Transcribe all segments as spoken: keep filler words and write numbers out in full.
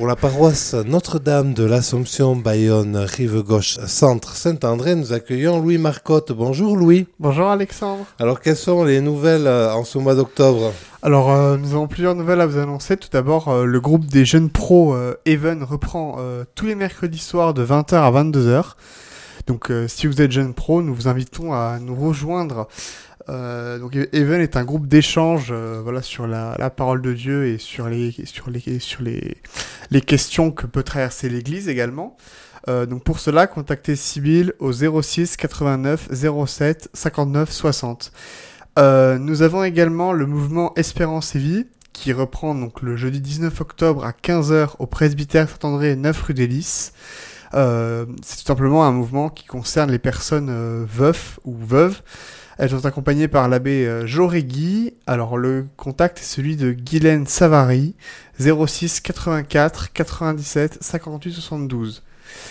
Pour la paroisse Notre-Dame de l'Assomption, Bayonne, Rive-Gauche, Centre, Saint-André, nous accueillons Louis Marcotte. Bonjour Louis. Bonjour Alexandre. Alors quelles sont les nouvelles en ce mois d'octobre ? Alors euh, nous avons plusieurs nouvelles à vous annoncer. Tout d'abord, euh, le groupe des jeunes pros euh, Even reprend euh, tous les mercredis soirs de vingt heures à vingt-deux heures. Donc euh, si vous êtes jeune pro, nous vous invitons à nous rejoindre. Euh, donc Even est un groupe d'échange euh, voilà, sur la, la parole de Dieu et sur les, sur les, sur les, les questions que peut traverser l'Église également. Euh, donc pour cela, contactez Sibylle au zéro six quatre-vingt-neuf zéro sept cinquante-neuf soixante. Euh, nous avons également le mouvement Espérance et Vie qui reprend donc le jeudi dix-neuf octobre à quinze heures au presbytère Saint-André neuf rue des Lys. Euh, c'est tout simplement un mouvement qui concerne les personnes euh, veufs ou veuves. Elles sont accompagnées par l'abbé euh, Jorégui. Alors le contact est celui de Guylaine Savary, zéro six quatre-vingt-quatre quatre-vingt-dix-sept cinquante-huit soixante-douze.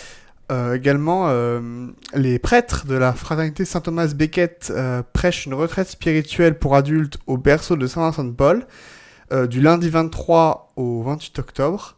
Euh, également, euh, les prêtres de la fraternité Saint-Thomas Becket euh, prêchent une retraite spirituelle pour adultes au berceau de Saint-Vincent-de-Paul euh, du lundi vingt-trois au vingt-huit octobre.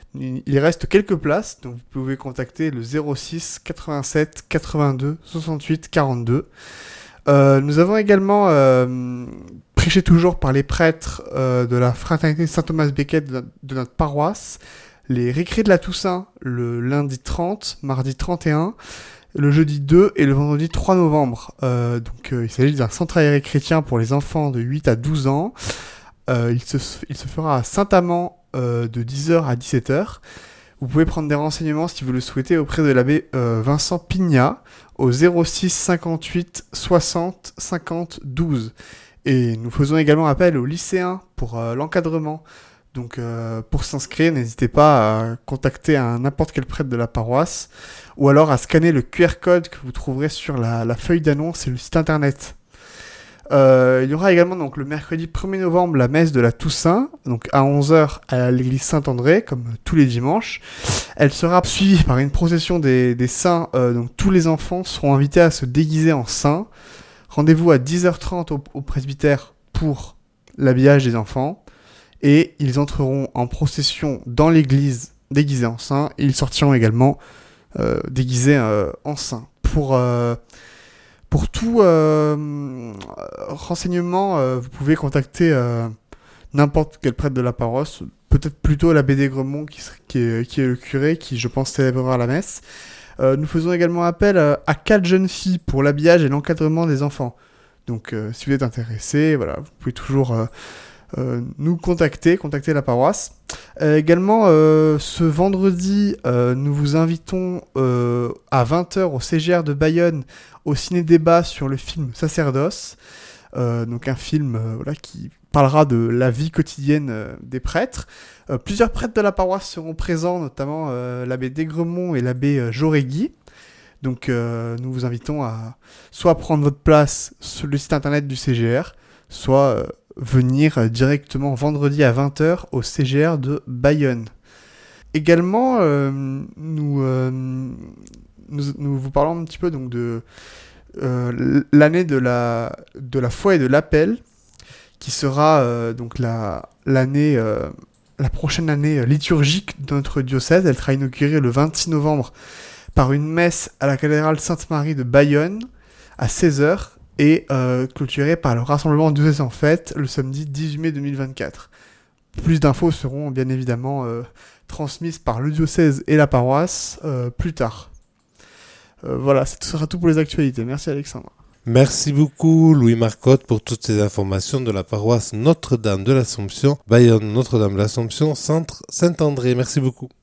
Il reste quelques places, donc vous pouvez contacter le zéro six quatre-vingt-sept quatre-vingt-deux soixante-huit quarante-deux. Euh, nous avons également euh, prêché toujours par les prêtres euh, de la fraternité Saint-Thomas Becket de, de notre paroisse, les récrés de la Toussaint le lundi trente, mardi trente et un, le jeudi deux et le vendredi trois novembre. Euh, donc euh, il s'agit d'un centre aéré chrétien pour les enfants de huit à douze ans. Euh, il, se, il se fera à Saint-Amand euh, de dix heures à dix-sept heures. Vous pouvez prendre des renseignements si vous le souhaitez auprès de l'abbé euh, Vincent Pignat au zéro six cinquante-huit soixante cinquante douze. Et nous faisons également appel aux lycéens pour euh, l'encadrement. Donc euh, pour s'inscrire, n'hésitez pas à contacter un n'importe quel prêtre de la paroisse ou alors à scanner le Q R code que vous trouverez sur la, la feuille d'annonce et le site internet. Euh, il y aura également donc le mercredi premier novembre la messe de la Toussaint, donc à onze heures à l'église Saint-André, comme tous les dimanches. Elle sera suivie par une procession des, des saints, euh, donc tous les enfants seront invités à se déguiser en saints. Rendez-vous à dix heures trente au, au presbytère pour l'habillage des enfants, et ils entreront en procession dans l'église déguisés en saints, et ils sortiront également euh, déguisés euh, en saints. Pour... Euh, Pour tout euh, renseignement, euh, vous pouvez contacter euh, n'importe quel prêtre de la paroisse, peut-être plutôt l'abbé d'Aigremont qui, qui, est, qui est le curé, qui je pense célébrera la messe. Euh, nous faisons également appel à, à quatre jeunes filles pour l'habillage et l'encadrement des enfants. Donc euh, si vous êtes intéressé, voilà, vous pouvez toujours euh, euh, nous contacter, contacter la paroisse. Euh, également, euh, ce vendredi, euh, nous vous invitons euh, à vingt heures au C G R de Bayonne au ciné-débat sur le film Sacerdoce, euh, donc un film euh, voilà, qui parlera de la vie quotidienne euh, des prêtres. Euh, plusieurs prêtres de la paroisse seront présents, notamment euh, l'abbé d'Aigremont et l'abbé euh, Jorégui. Donc euh, nous vous invitons à soit prendre votre place sur le site internet du C G R, soit euh, venir directement vendredi à vingt heures au C G R de Bayonne. Également, euh, nous... Euh, Nous, nous vous parlons un petit peu donc de euh, l'année de la, de la foi et de l'appel, qui sera euh, donc la, l'année, euh, la prochaine année liturgique de notre diocèse. Elle sera inaugurée le vingt-six novembre par une messe à la cathédrale Sainte-Marie de Bayonne à seize heures et euh, clôturée par le rassemblement diocèse en fête le samedi dix-huit mai deux mille vingt-quatre. Plus d'infos seront bien évidemment euh, transmises par le diocèse et la paroisse euh, plus tard. Euh, voilà, ce sera tout pour les actualités. Merci Alexandre. Merci beaucoup Louis Marcotte pour toutes ces informations de la paroisse Notre-Dame de l'Assomption, Bayonne Notre-Dame de l'Assomption, Centre Saint-André. Merci beaucoup.